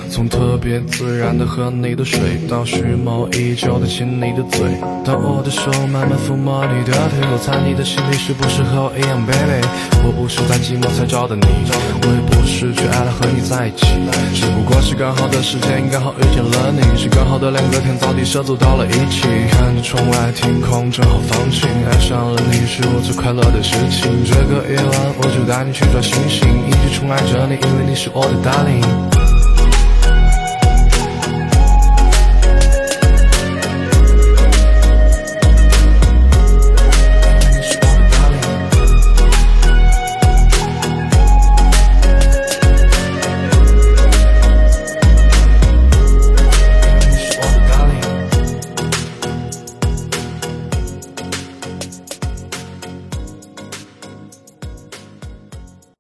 从特别自然的喝你的水，到蓄谋已久的亲你的嘴，当我的手慢慢抚摸你的腿，我猜你的心里是不是和我一样 baby。 我不是在寂寞才找的你，我也不是去爱了和你在一起，只不过是刚好的时间刚好遇见了你，是刚好的两个天造地设走到了一起，看着窗外天空正好放晴，爱上了你是我最快乐的事情，这个夜晚我就带你去抓星星，一直宠爱着你，因为你是我的darling。